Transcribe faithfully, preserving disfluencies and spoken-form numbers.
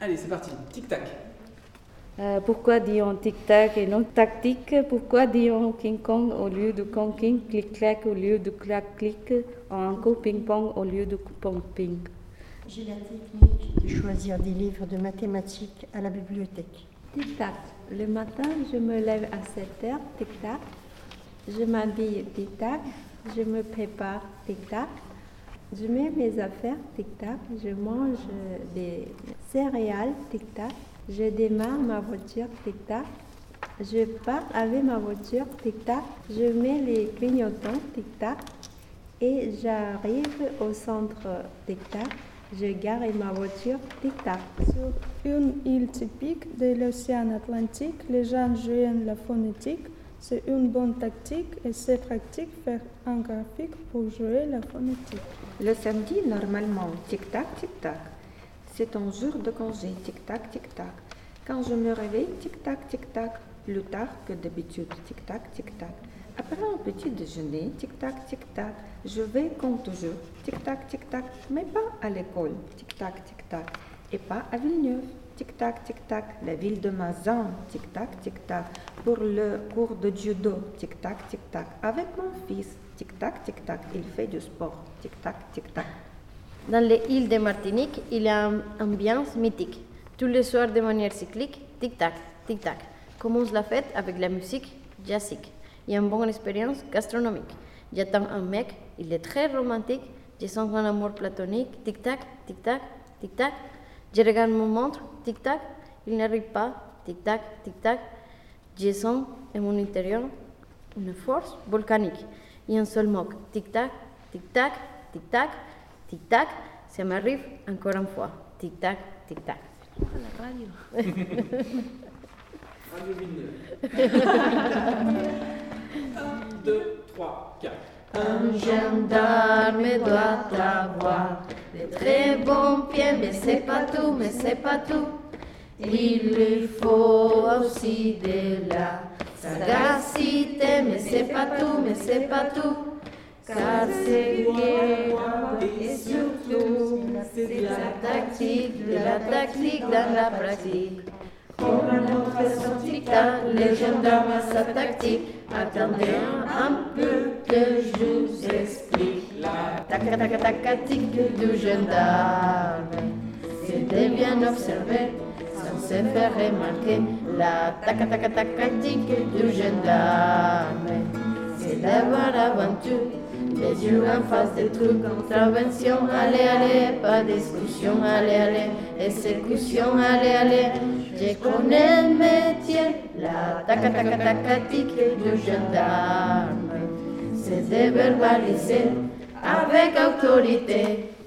Allez, c'est parti. Tic-tac. Euh, pourquoi dit-on tic-tac et non tactique? Pourquoi dit-on King-Kong au lieu de Kong-King, clic-clac au lieu de clac-clic, ou encore ping-pong au lieu de pong-ping? J'ai la technique de choisir des livres de mathématiques à la bibliothèque. Tic-tac. Le matin, je me lève à sept heures, tic-tac. Je m'habille, tic-tac. Je me prépare, tic-tac. Je mets mes affaires, tic-tac. Je mange des céréales, tic-tac. Je démarre ma voiture, tic-tac. Je pars avec ma voiture, tic-tac. Je mets les clignotants, tic-tac. Et j'arrive au centre, tic-tac. Je gare ma voiture, tic-tac. Sur une île typique de l'océan Atlantique, les gens jouent la phonétique. C'est une bonne tactique et c'est pratique faire un graphique pour jouer la phonétique. Le samedi, normalement, tic-tac, tic-tac. C'est un jour de congé, tic-tac, tic-tac. Quand je me réveille, tic-tac, tic-tac. Plus tard que d'habitude, tic-tac, tic-tac. Après un petit déjeuner, tic-tac, tic-tac. Je vais comme toujours, tic-tac, tic-tac. Mais pas à l'école, tic-tac, tic-tac. Et pas à Villeneuve, tic-tac, tic-tac. La ville de Mazan, tic-tac, tic-tac. Pour le cours de judo, tic-tac, tic-tac. Avec mon fils, tic-tac, tic-tac. Il fait du sport, tic-tac, tic-tac. Dans les îles de Martinique, il y a une ambiance mythique. Tous les soirs de manière cyclique, tic-tac, tic-tac. Commence la fête avec la musique jazzique. Il y a une bonne expérience gastronomique. J'attends un mec, il est très romantique. Je sens un amour platonique, tic-tac, tic-tac, tic-tac. Je regarde mon montre, tic-tac, il n'arrive pas, tic-tac, tic-tac. Je sens en mon intérieur une force volcanique. Il y a un seul mot, tic-tac, tic-tac, tic-tac, tic-tac. Ça m'arrive encore une fois, tic-tac, tic-tac. La radio. Radio Villeneuve. un, deux, trois, quatre. Un gendarme doit avoir de très bons pieds, mais c'est pas tout, mais c'est pas tout. Il lui faut aussi de la sagacité, mais c'est pas tout, mais c'est pas tout. Car c'est guerre et surtout, c'est de la tactique, de la tactique dans la pratique. Pour notre tic-tac, les gendarmes à sa tactique. Attendez un peu que je vous explique. La tac-tac-tac-tic du gendarme, c'est de bien observer sans se faire remarquer. La tac-tac-tac-tic du gendarme, c'est d'avoir avant tout les yeux en face des trucs, contravention, allez, allez, pas discussion, allez, allez, exécution, allez, allez. Je connais le métier, la tac-tac-tac-tic du gendarme, c'est de verbaliser avec autorité.